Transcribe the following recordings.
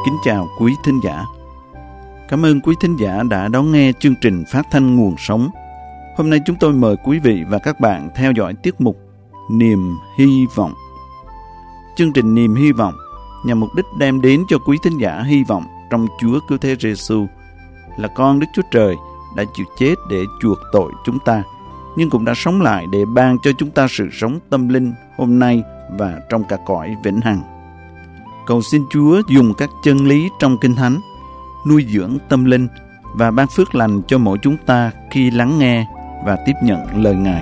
Kính chào quý thính giả. Cảm ơn quý thính giả đã đón nghe chương trình phát thanh Nguồn Sống. Hôm nay chúng tôi mời quý vị và các bạn theo dõi tiết mục Niềm Hy Vọng. Chương trình Niềm Hy Vọng nhằm mục đích đem đến cho quý thính giả hy vọng trong Chúa Cứu Thế Giêsu là con Đức Chúa Trời đã chịu chết để chuộc tội chúng ta, nhưng cũng đã sống lại để ban cho chúng ta sự sống tâm linh hôm nay và trong cả cõi vĩnh hằng. Cầu xin Chúa dùng các chân lý trong Kinh Thánh nuôi dưỡng tâm linh và ban phước lành cho mỗi chúng ta khi lắng nghe và tiếp nhận lời Ngài.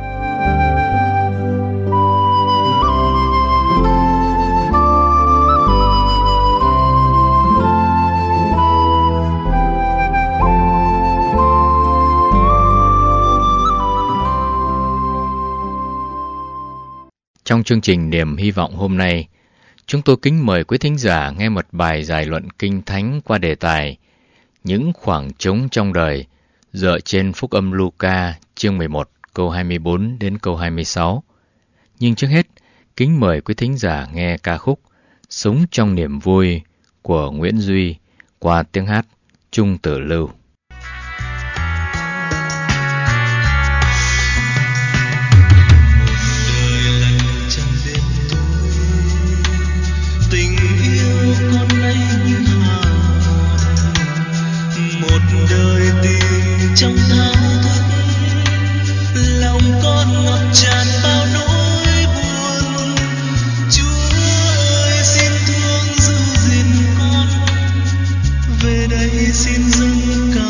Trong chương trình Niềm Hy Vọng hôm nay, chúng tôi kính mời quý thính giả nghe một bài giải luận Kinh Thánh qua đề tài Những khoảng trống trong đời, dựa trên Phúc âm Luca chương 11 câu 24 đến câu 26. Nhưng trước hết, kính mời quý thính giả nghe ca khúc Sống trong niềm vui của Nguyễn Duy qua tiếng hát Trung Tử Lưu. Trong thao thức lòng con ngập tràn bao nỗi buồn. Chúa ơi xin thương giữ gìn con, về đây xin dâng cả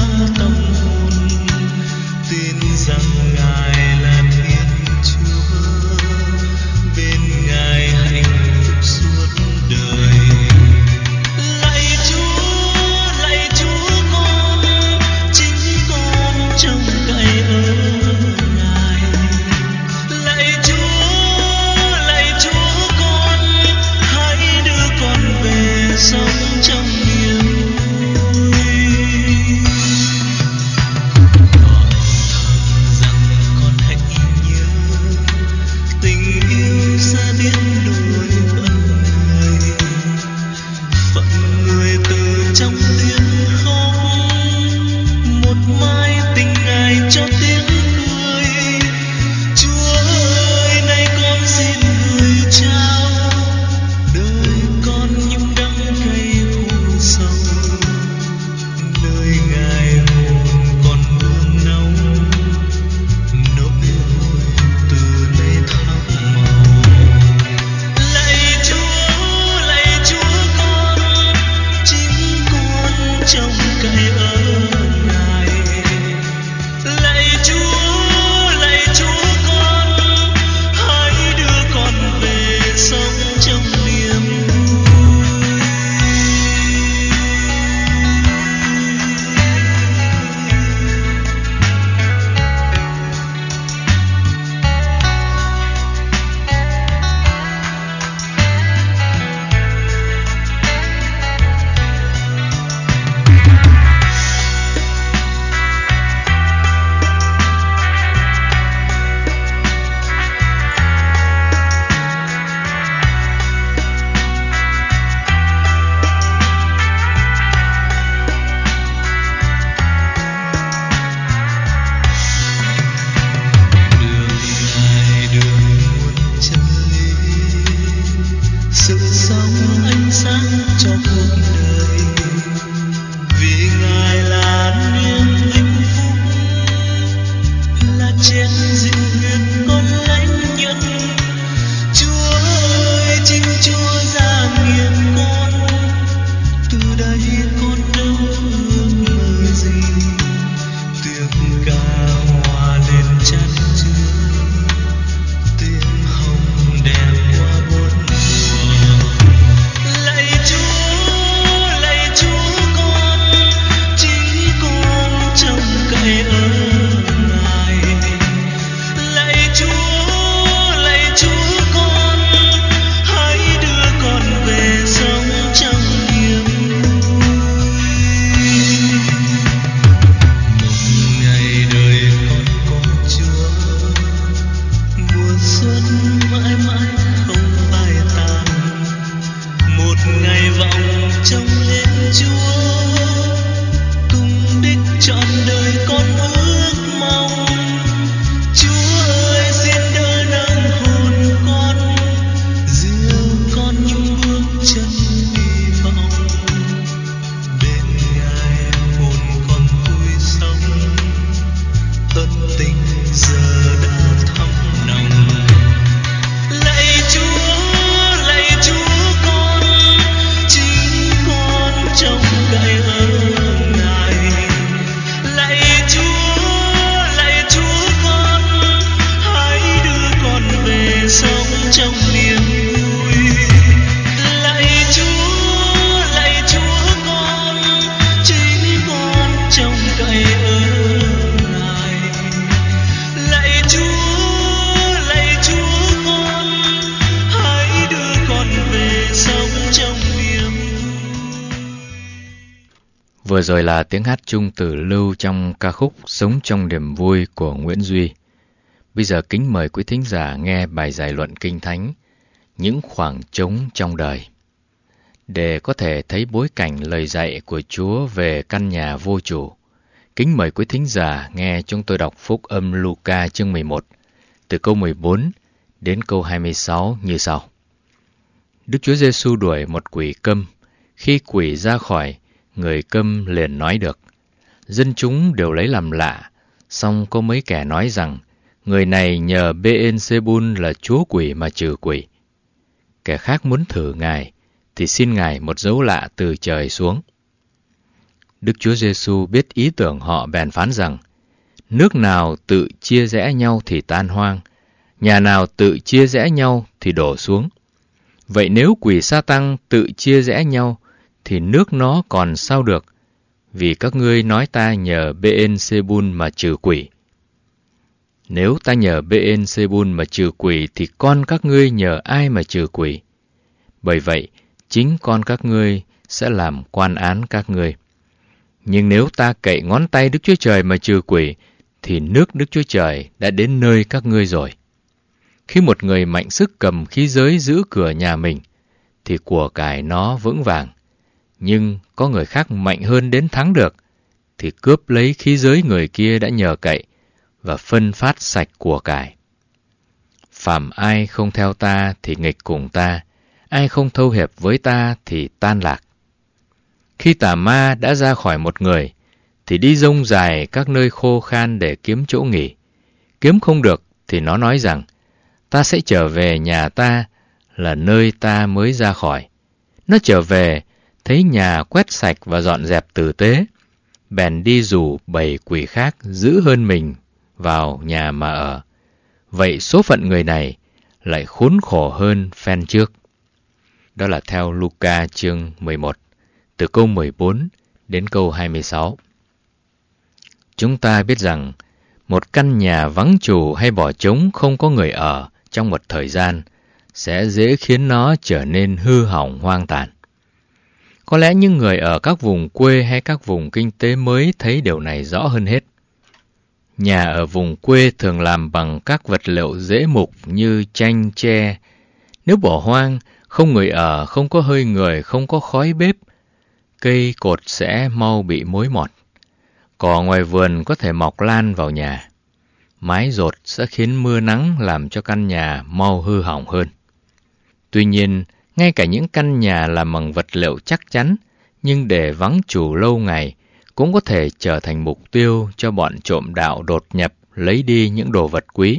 Vừa rồi là tiếng hát chung từ Lưu trong ca khúc Sống trong niềm vui của Nguyễn Duy. Bây giờ kính mời quý thính giả nghe bài giải luận Kinh Thánh Những khoảng trống trong đời. Để có thể thấy bối cảnh lời dạy của Chúa về căn nhà vô chủ, kính mời quý thính giả nghe chúng tôi đọc Phúc âm Luca chương 11, từ câu 14 đến câu 26 như sau. Đức Chúa Giêsu đuổi một quỷ câm. Khi quỷ ra khỏi, người câm liền nói được. Dân chúng đều lấy làm lạ, song có mấy kẻ nói rằng người này nhờ Beelzebul là chúa quỷ mà trừ quỷ. Kẻ khác muốn thử Ngài thì xin Ngài một dấu lạ từ trời xuống. Đức Chúa Giêsu biết ý tưởng họ bèn phán rằng: nước nào tự chia rẽ nhau thì tan hoang, nhà nào tự chia rẽ nhau thì đổ xuống. Vậy nếu quỷ Sa-tăng tự chia rẽ nhau thì nước nó còn sao được, vì các ngươi nói ta nhờ Beelzebul mà trừ quỷ. Nếu ta nhờ Beelzebul mà trừ quỷ thì con các ngươi nhờ ai mà trừ quỷ? Bởi vậy, chính con các ngươi sẽ làm quan án các ngươi. Nhưng nếu ta cậy ngón tay Đức Chúa Trời mà trừ quỷ, thì nước Đức Chúa Trời đã đến nơi các ngươi rồi. Khi một người mạnh sức cầm khí giới giữ cửa nhà mình, thì của cải nó vững vàng. Nhưng có người khác mạnh hơn đến thắng được, thì cướp lấy khí giới người kia đã nhờ cậy, và phân phát sạch của cải. Phàm ai không theo ta thì nghịch cùng ta, ai không thâu hiệp với ta thì tan lạc. Khi tà ma đã ra khỏi một người, thì đi rông dài các nơi khô khan để kiếm chỗ nghỉ. Kiếm không được thì nó nói rằng, ta sẽ trở về nhà ta là nơi ta mới ra khỏi. Nó trở về, thấy nhà quét sạch và dọn dẹp tử tế, bèn đi rủ bầy quỷ khác dữ hơn mình vào nhà mà ở. Vậy số phận người này lại khốn khổ hơn phen trước. Đó là theo Luca chương 11, từ câu 14 đến câu 26. Chúng ta biết rằng, một căn nhà vắng chủ hay bỏ trống không có người ở trong một thời gian sẽ dễ khiến nó trở nên hư hỏng hoang tàn. Có lẽ những người ở các vùng quê hay các vùng kinh tế mới thấy điều này rõ hơn hết. Nhà ở vùng quê thường làm bằng các vật liệu dễ mục như chanh, tre. Nếu bỏ hoang, không người ở, không có hơi người, không có khói bếp, cây cột sẽ mau bị mối mọt. Cỏ ngoài vườn có thể mọc lan vào nhà. Mái dột sẽ khiến mưa nắng làm cho căn nhà mau hư hỏng hơn. Tuy nhiên, ngay cả những căn nhà làm bằng vật liệu chắc chắn, nhưng để vắng chủ lâu ngày, cũng có thể trở thành mục tiêu cho bọn trộm đạo đột nhập lấy đi những đồ vật quý.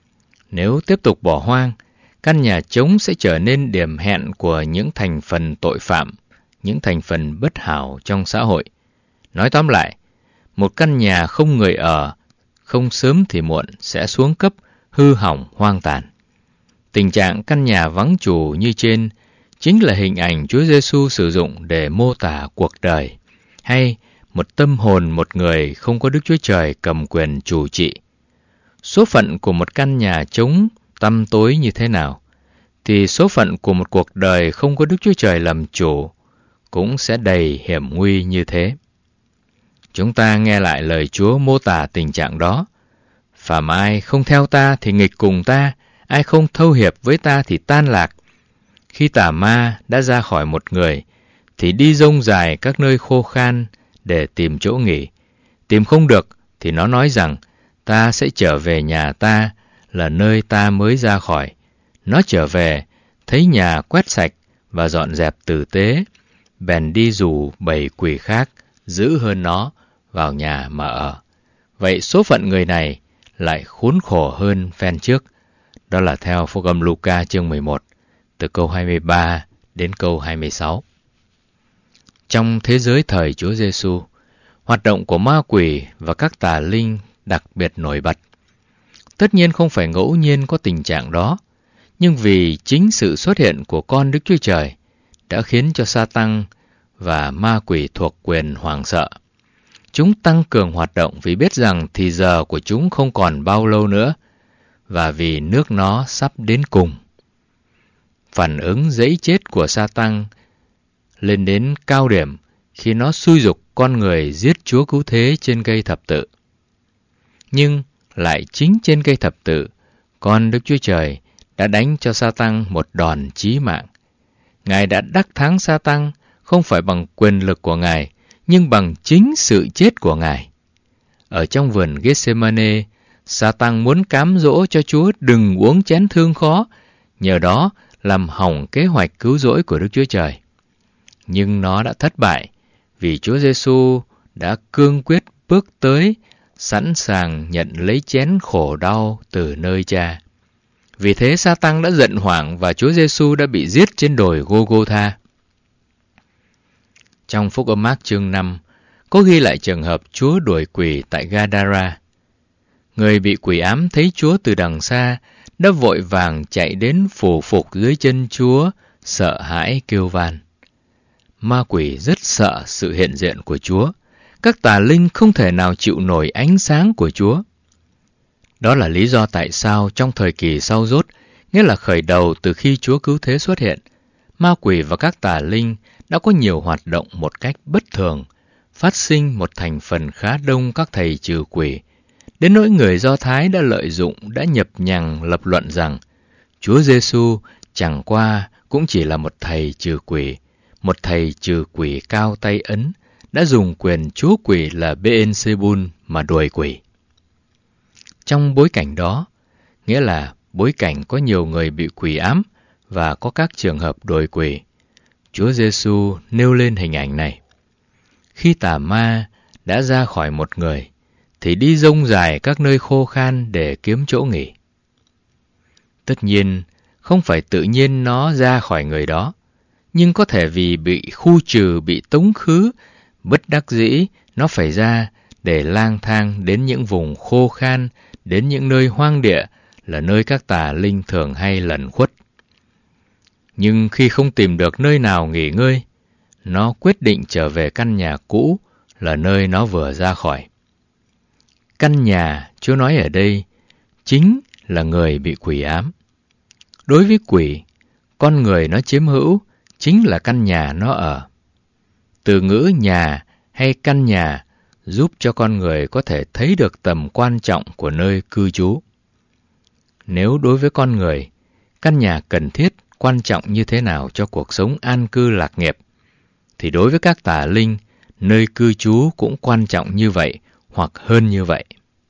Nếu tiếp tục bỏ hoang, căn nhà trống sẽ trở nên điểm hẹn của những thành phần tội phạm, những thành phần bất hảo trong xã hội. Nói tóm lại, một căn nhà không người ở, không sớm thì muộn sẽ xuống cấp, hư hỏng, hoang tàn. Tình trạng căn nhà vắng chủ như trên chính là hình ảnh Chúa Giêsu sử dụng để mô tả cuộc đời, hay một tâm hồn một người không có Đức Chúa Trời cầm quyền chủ trị. Số phận của một căn nhà trống tăm tối như thế nào, thì số phận của một cuộc đời không có Đức Chúa Trời làm chủ cũng sẽ đầy hiểm nguy như thế. Chúng ta nghe lại lời Chúa mô tả tình trạng đó. Phàm ai không theo ta thì nghịch cùng ta, ai không thâu hiệp với ta thì tan lạc. Khi tà ma đã ra khỏi một người, thì đi rông dài các nơi khô khan để tìm chỗ nghỉ. Tìm không được thì nó nói rằng, ta sẽ trở về nhà ta là nơi ta mới ra khỏi. Nó trở về, thấy nhà quét sạch và dọn dẹp tử tế, bèn đi rủ bầy quỷ khác dữ hơn nó vào nhà mà ở. Vậy số phận người này lại khốn khổ hơn phen trước. Đó là theo Phúc âm Luca chương 11, từ câu 23 đến câu 26. Trong thế giới thời Chúa Giêsu, hoạt động của ma quỷ và các tà linh đặc biệt nổi bật. Tất nhiên không phải ngẫu nhiên có tình trạng đó, nhưng vì chính sự xuất hiện của con Đức Chúa Trời đã khiến cho Sa-tăng và ma quỷ thuộc quyền hoảng sợ. Chúng tăng cường hoạt động vì biết rằng thì giờ của chúng không còn bao lâu nữa, và vì nước nó sắp đến cùng. Phản ứng dẫy chết của Sa-tăng lên đến cao điểm khi nó xúi giục con người giết Chúa Cứu Thế trên cây thập tự. Nhưng lại chính trên cây thập tự, con Đức Chúa Trời đã đánh cho Sa-tăng một đòn chí mạng. Ngài đã đắc thắng Sa-tăng không phải bằng quyền lực của Ngài, nhưng bằng chính sự chết của Ngài. Ở trong vườn Gethsemane, Sa-tăng muốn cám dỗ cho Chúa đừng uống chén thương khó, nhờ đó làm hỏng kế hoạch cứu rỗi của Đức Chúa Trời. Nhưng nó đã thất bại, vì Chúa Giêsu đã cương quyết bước tới, sẵn sàng nhận lấy chén khổ đau từ nơi Cha. Vì thế Sa-tăng đã giận hoảng và Chúa Giêsu đã bị giết trên đồi Gô-gô-tha. Trong Phúc Âm Mác chương 5, có ghi lại trường hợp Chúa đuổi quỷ tại Gadara. Người bị quỷ ám thấy Chúa từ đằng xa, đã vội vàng chạy đến phủ phục dưới chân Chúa, sợ hãi kêu van. Ma quỷ rất sợ sự hiện diện của Chúa. Các tà linh không thể nào chịu nổi ánh sáng của Chúa. Đó là lý do tại sao trong thời kỳ sau rốt, nghĩa là khởi đầu từ khi Chúa Cứu Thế xuất hiện, ma quỷ và các tà linh đã có nhiều hoạt động một cách bất thường, phát sinh một thành phần khá đông các thầy trừ quỷ. Đến nỗi người Do Thái đã lợi dụng, đã nhập nhằng lập luận rằng Chúa Giêsu chẳng qua cũng chỉ là một thầy trừ quỷ, một thầy trừ quỷ cao tay ấn, đã dùng quyền chúa quỷ là Beelzebul mà đuổi quỷ. Trong bối cảnh đó, nghĩa là bối cảnh có nhiều người bị quỷ ám và có các trường hợp đuổi quỷ, Chúa Giêsu nêu lên hình ảnh này. Khi tà ma đã ra khỏi một người, thì đi rông dài các nơi khô khan để kiếm chỗ nghỉ. Tất nhiên, không phải tự nhiên nó ra khỏi người đó, nhưng có thể vì bị khu trừ, bị tống khứ, bất đắc dĩ nó phải ra để lang thang đến những vùng khô khan, đến những nơi hoang địa là nơi các tà linh thường hay lẩn khuất. Nhưng khi không tìm được nơi nào nghỉ ngơi, nó quyết định trở về căn nhà cũ là nơi nó vừa ra khỏi. Căn nhà Chúa nói ở đây chính là người bị quỷ ám. Đối với quỷ, con người nó chiếm hữu chính là căn nhà nó ở. Từ ngữ nhà hay căn nhà giúp cho con người có thể thấy được tầm quan trọng của nơi cư trú. Nếu đối với con người, căn nhà cần thiết, quan trọng như thế nào cho cuộc sống an cư lạc nghiệp, thì đối với các tà linh, nơi cư trú cũng quan trọng như vậy hoặc hơn như vậy.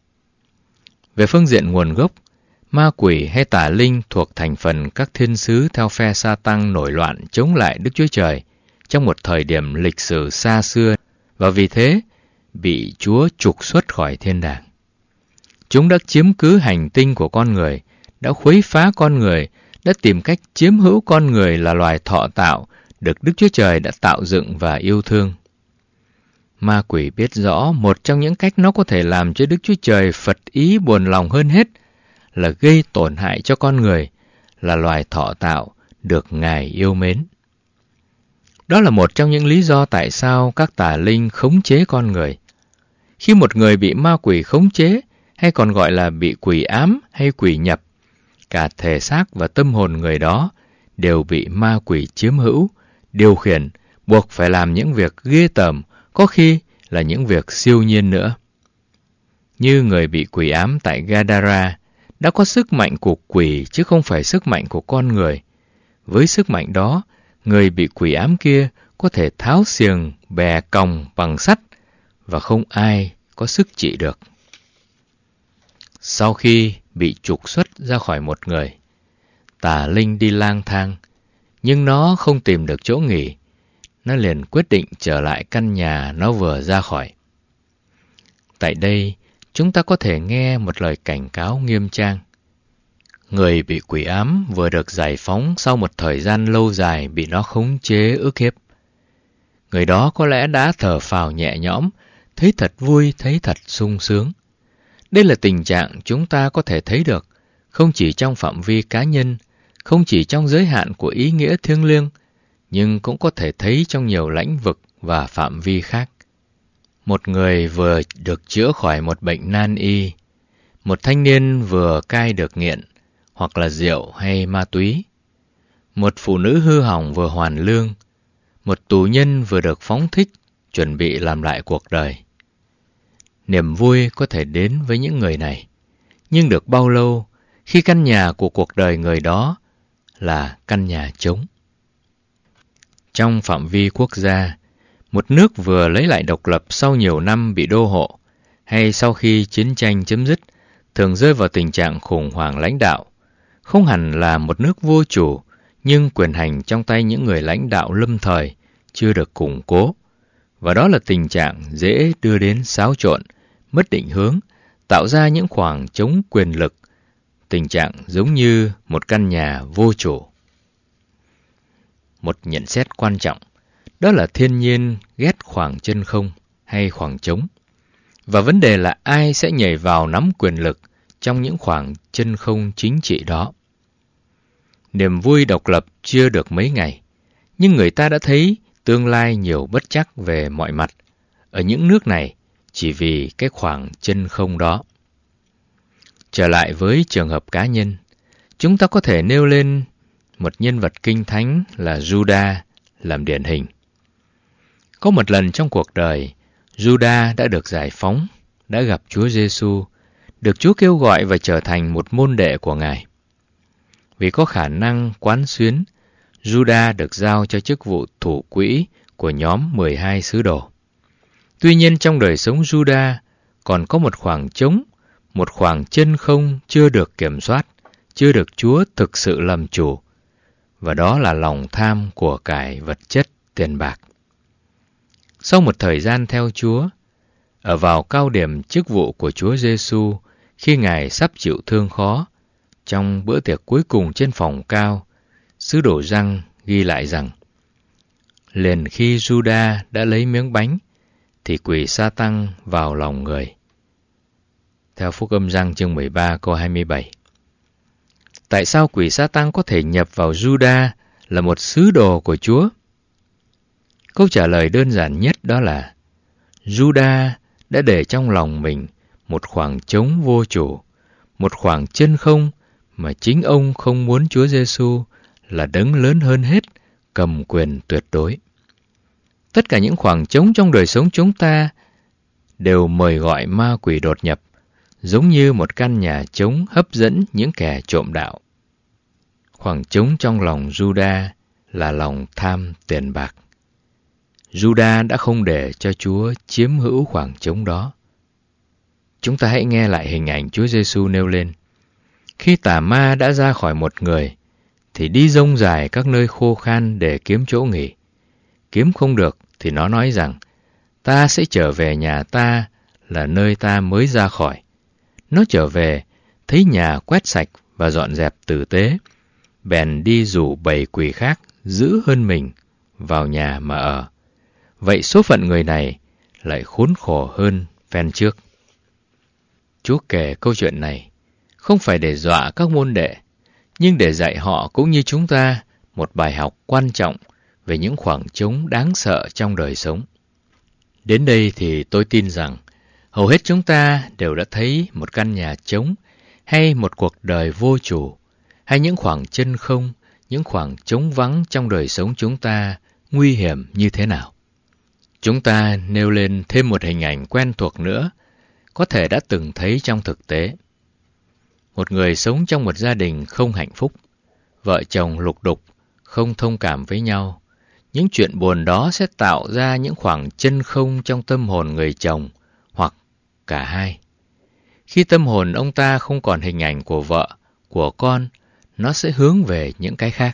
Về phương diện nguồn gốc, ma quỷ hay tà linh thuộc thành phần các thiên sứ theo phe Sa-tăng nổi loạn chống lại Đức Chúa Trời trong một thời điểm lịch sử xa xưa, và vì thế bị Chúa trục xuất khỏi thiên đàng. Chúng đã chiếm cứ hành tinh của con người, đã khuấy phá con người, đã tìm cách chiếm hữu con người là loài thọ tạo, được Đức Chúa Trời đã tạo dựng và yêu thương. Ma quỷ biết rõ một trong những cách nó có thể làm cho Đức Chúa Trời phật ý buồn lòng hơn hết là gây tổn hại cho con người, là loài thọ tạo, được Ngài yêu mến. Đó là một trong những lý do tại sao các tà linh khống chế con người. Khi một người bị ma quỷ khống chế, hay còn gọi là bị quỷ ám hay quỷ nhập, cả thể xác và tâm hồn người đó đều bị ma quỷ chiếm hữu, điều khiển, buộc phải làm những việc ghê tởm, có khi là những việc siêu nhiên nữa. Như người bị quỷ ám tại Gadara đã có sức mạnh của quỷ chứ không phải sức mạnh của con người. Với sức mạnh đó, người bị quỷ ám kia có thể tháo xiềng, bè còng bằng sắt và không ai có sức trị được. Sau khi bị trục xuất ra khỏi một người, tà linh đi lang thang, nhưng nó không tìm được chỗ nghỉ. Nó liền quyết định trở lại căn nhà nó vừa ra khỏi. Tại đây, chúng ta có thể nghe một lời cảnh cáo nghiêm trang. Người bị quỷ ám vừa được giải phóng sau một thời gian lâu dài bị nó khống chế ức hiếp. Người đó có lẽ đã thở phào nhẹ nhõm, thấy thật vui, thấy thật sung sướng. Đây là tình trạng chúng ta có thể thấy được, không chỉ trong phạm vi cá nhân, không chỉ trong giới hạn của ý nghĩa thiêng liêng, nhưng cũng có thể thấy trong nhiều lĩnh vực và phạm vi khác. Một người vừa được chữa khỏi một bệnh nan y, một thanh niên vừa cai được nghiện, hoặc là rượu hay ma túy, một phụ nữ hư hỏng vừa hoàn lương, một tù nhân vừa được phóng thích, chuẩn bị làm lại cuộc đời. Niềm vui có thể đến với những người này, nhưng được bao lâu khi căn nhà của cuộc đời người đó là căn nhà trống? Trong phạm vi quốc gia, một nước vừa lấy lại độc lập sau nhiều năm bị đô hộ, hay sau khi chiến tranh chấm dứt, thường rơi vào tình trạng khủng hoảng lãnh đạo. Không hẳn là một nước vô chủ, nhưng quyền hành trong tay những người lãnh đạo lâm thời chưa được củng cố. Và đó là tình trạng dễ đưa đến xáo trộn, mất định hướng, tạo ra những khoảng trống quyền lực, tình trạng giống như một căn nhà vô chủ. Một nhận xét quan trọng, đó là thiên nhiên ghét khoảng chân không hay khoảng trống. Và vấn đề là ai sẽ nhảy vào nắm quyền lực trong những khoảng chân không chính trị đó. Niềm vui độc lập chưa được mấy ngày, nhưng người ta đã thấy tương lai nhiều bất trắc về mọi mặt ở những nước này chỉ vì cái khoảng chân không đó. Trở lại với trường hợp cá nhân, chúng ta có thể nêu lên một nhân vật kinh thánh là Judas làm điển hình. Có một lần trong cuộc đời, Judas đã được giải phóng, đã gặp Chúa Giêsu, được Chúa kêu gọi và trở thành một môn đệ của Ngài. Vì có khả năng quán xuyến, Judas được giao cho chức vụ thủ quỹ của nhóm 12 sứ đồ. Tuy nhiên trong đời sống Judas còn có một khoảng trống, một khoảng chân không chưa được kiểm soát, chưa được Chúa thực sự làm chủ, và đó là lòng tham của cải vật chất, tiền bạc. Sau một thời gian theo Chúa, ở vào cao điểm chức vụ của Chúa Giêsu khi Ngài sắp chịu thương khó, trong bữa tiệc cuối cùng trên phòng cao, sứ đồ Giăng ghi lại rằng: liền khi Judas đã lấy miếng bánh, thì quỷ Sa-tăng vào lòng người. Theo Phúc âm Giăng chương 13 câu 27. Tại sao quỷ Sa-tăng có thể nhập vào Judas là một sứ đồ của Chúa? Câu trả lời đơn giản nhất đó là Judas đã để trong lòng mình một khoảng trống vô chủ, một khoảng chân không mà chính ông không muốn Chúa Giêsu là đấng lớn hơn hết, cầm quyền tuyệt đối. Tất cả những khoảng trống trong đời sống chúng ta đều mời gọi ma quỷ đột nhập, giống như một căn nhà trống hấp dẫn những kẻ trộm đạo. Khoảng trống trong lòng Judas là lòng tham tiền bạc. Judas đã không để cho Chúa chiếm hữu khoảng trống đó. Chúng ta hãy nghe lại hình ảnh Chúa Giêsu nêu lên. Khi tà ma đã ra khỏi một người, thì đi rông dài các nơi khô khan để kiếm chỗ nghỉ. Kiếm không được thì nó nói rằng, ta sẽ trở về nhà ta là nơi ta mới ra khỏi. Nó trở về, thấy nhà quét sạch và dọn dẹp tử tế, bèn đi rủ bầy quỷ khác dữ hơn mình vào nhà mà ở. Vậy số phận người này lại khốn khổ hơn phen trước. Chúa kể câu chuyện này không phải để dọa các môn đệ, nhưng để dạy họ cũng như chúng ta một bài học quan trọng về những khoảng trống đáng sợ trong đời sống. Đến đây thì tôi tin rằng hầu hết chúng ta đều đã thấy một căn nhà trống hay một cuộc đời vô chủ, hay những khoảng chân không, những khoảng trống vắng trong đời sống chúng ta nguy hiểm như thế nào. Chúng ta nêu lên thêm một hình ảnh quen thuộc nữa, có thể đã từng thấy trong thực tế. Một người sống trong một gia đình không hạnh phúc, vợ chồng lục đục, không thông cảm với nhau. Những chuyện buồn đó sẽ tạo ra những khoảng chân không trong tâm hồn người chồng, hoặc cả hai. Khi tâm hồn ông ta không còn hình ảnh của vợ, của con, nó sẽ hướng về những cái khác.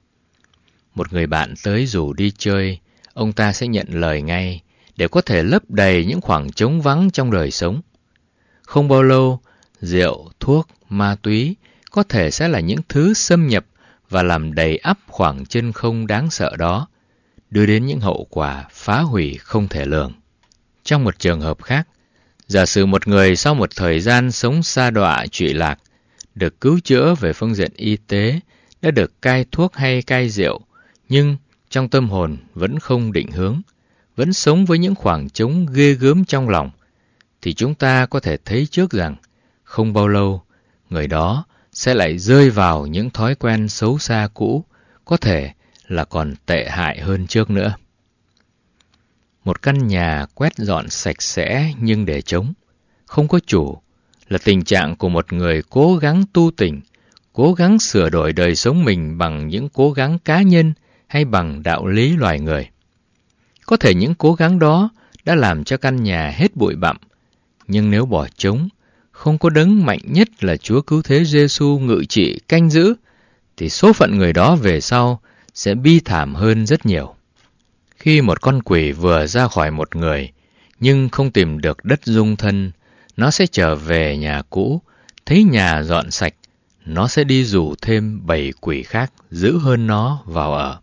Một người bạn tới rủ đi chơi, ông ta sẽ nhận lời ngay để có thể lấp đầy những khoảng trống vắng trong đời sống. Không bao lâu, rượu, thuốc, ma túy có thể sẽ là những thứ xâm nhập và làm đầy ắp khoảng chân không đáng sợ đó, đưa đến những hậu quả phá hủy không thể lường. Trong một trường hợp khác, giả sử một người sau một thời gian sống sa đọa trụy lạc, được cứu chữa về phương diện y tế, đã được cai thuốc hay cai rượu, nhưng trong tâm hồn vẫn không định hướng, vẫn sống với những khoảng trống ghê gớm trong lòng, thì chúng ta có thể thấy trước rằng không bao lâu, người đó sẽ lại rơi vào những thói quen xấu xa cũ, có thể là còn tệ hại hơn trước nữa. Một căn nhà quét dọn sạch sẽ nhưng để trống, không có chủ, là tình trạng của một người cố gắng tu tỉnh, cố gắng sửa đổi đời sống mình bằng những cố gắng cá nhân hay bằng đạo lý loài người. Có thể những cố gắng đó đã làm cho căn nhà hết bụi bặm, nhưng nếu bỏ trống, không có đấng mạnh nhất là Chúa Cứu Thế Giêsu ngự trị canh giữ, thì số phận người đó về sau sẽ bi thảm hơn rất nhiều. Khi một con quỷ vừa ra khỏi một người, nhưng không tìm được đất dung thân, nó sẽ trở về nhà cũ, thấy nhà dọn sạch, nó sẽ đi rủ thêm 7 quỷ khác dữ hơn nó vào ở.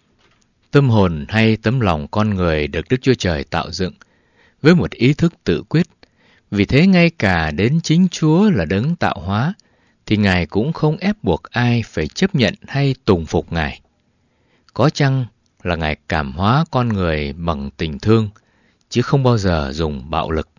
Tâm hồn hay tấm lòng con người được Đức Chúa Trời tạo dựng với một ý thức tự quyết. Vì thế ngay cả đến chính Chúa là đấng tạo hóa, thì Ngài cũng không ép buộc ai phải chấp nhận hay tùng phục Ngài. Có chăng là Ngài cảm hóa con người bằng tình thương, chứ không bao giờ dùng bạo lực.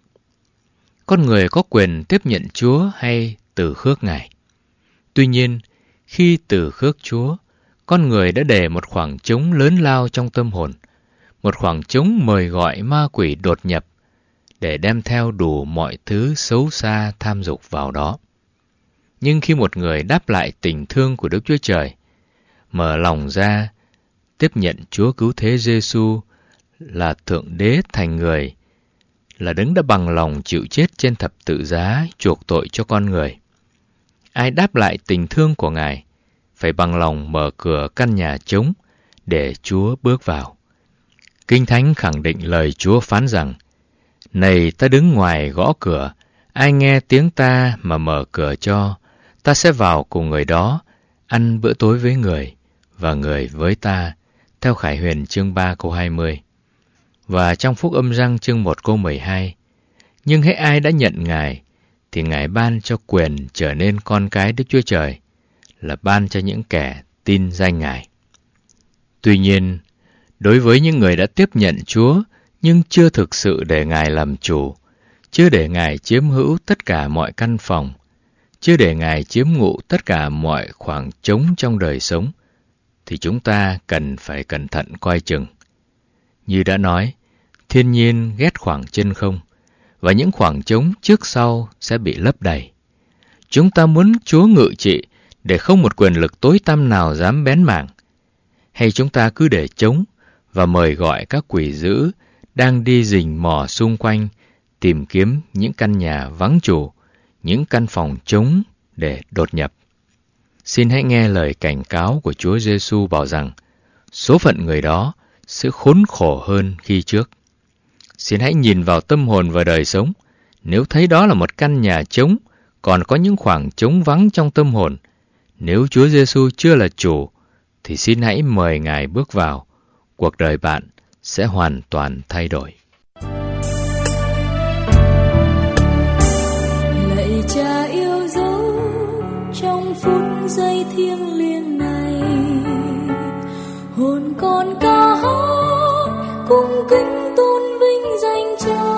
Con người có quyền tiếp nhận Chúa hay từ khước Ngài. Tuy nhiên, khi từ khước Chúa, con người đã để một khoảng trống lớn lao trong tâm hồn, một khoảng trống mời gọi ma quỷ đột nhập để đem theo đủ mọi thứ xấu xa tham dục vào đó. Nhưng khi một người đáp lại tình thương của Đức Chúa Trời, mở lòng ra, tiếp nhận Chúa Cứu Thế Giêsu là Thượng Đế thành người, là đấng đã bằng lòng chịu chết trên thập tự giá chuộc tội cho con người. Ai đáp lại tình thương của Ngài phải bằng lòng mở cửa căn nhà trống để Chúa bước vào. Kinh Thánh khẳng định lời Chúa phán rằng: "Này, ta đứng ngoài gõ cửa, ai nghe tiếng ta mà mở cửa cho, ta sẽ vào cùng người đó, ăn bữa tối với người, và người với ta." Theo Khải Huyền chương 3 câu 20. Và trong Phúc Âm Giăng chương 1 câu 12: "Nhưng hễ ai đã nhận Ngài, thì Ngài ban cho quyền trở nên con cái Đức Chúa Trời, là ban cho những kẻ tin danh Ngài." Tuy nhiên, đối với những người đã tiếp nhận Chúa nhưng chưa thực sự để Ngài làm chủ, chưa để Ngài chiếm hữu tất cả mọi căn phòng, chưa để Ngài chiếm ngụ tất cả mọi khoảng trống trong đời sống, thì chúng ta cần phải cẩn thận coi chừng. Như đã nói, thiên nhiên ghét khoảng chân không, và những khoảng trống trước sau sẽ bị lấp đầy. Chúng ta muốn Chúa ngự trị để không một quyền lực tối tăm nào dám bén mảng, hay chúng ta cứ để trống và mời gọi các quỷ dữ đang đi rình mò xung quanh tìm kiếm những căn nhà vắng chủ, những căn phòng trống để đột nhập. Xin hãy nghe lời cảnh cáo của Chúa Giêsu bảo rằng số phận người đó sẽ khốn khổ hơn khi trước. Xin hãy nhìn vào tâm hồn và đời sống. Nếu thấy đó là một căn nhà trống, còn có những khoảng trống vắng trong tâm hồn, nếu Chúa Giêsu chưa là chủ, thì xin hãy mời Ngài bước vào. Cuộc đời bạn sẽ hoàn toàn thay đổi. Lạy Cha yêu dấu trong phút giây thiêng liêng này, hồn con ca hát cung kính tôn vinh danh Cha.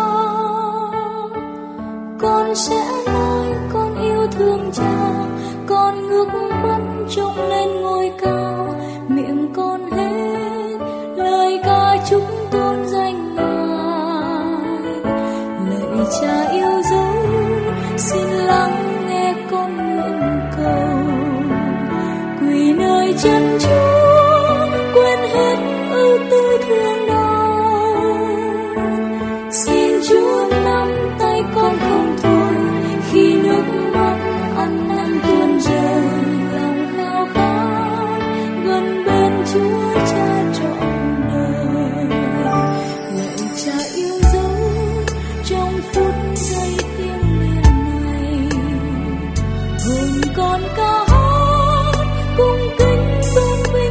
Con sẽ nói con yêu thương Cha, con ngước mắt trông lên ngôi cao, miệng con hết lời ca chúc tôn danh Ngài. Lạy Cha yêu dấu, xin lắng nghe con nguyện cầu, quỳ nơi chân Chúa quên hết ưu tư thương đau. Xin Chúa nắm tay con không thôi, khi nước mắt ăn năn tuôn rơi, lòng khao khát gần bên Chúa Cha trọn đời. Lạy Cha yêu dấu trong phút giây thiêng liêng này, hồn con ca hát cung kính tôn vinh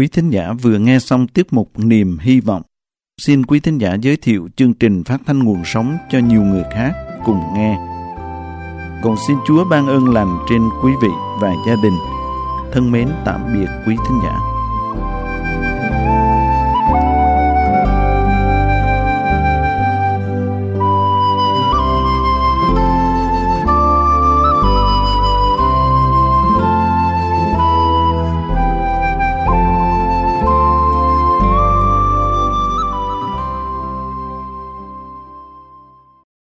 Quý thính giả vừa nghe xong tiết mục Niềm Hy Vọng. Xin quý thính giả giới thiệu chương trình phát thanh nguồn sống cho nhiều người khác cùng nghe. Cầu xin Chúa ban ơn lành trên quý vị và gia đình. Thân mến tạm biệt quý thính giả.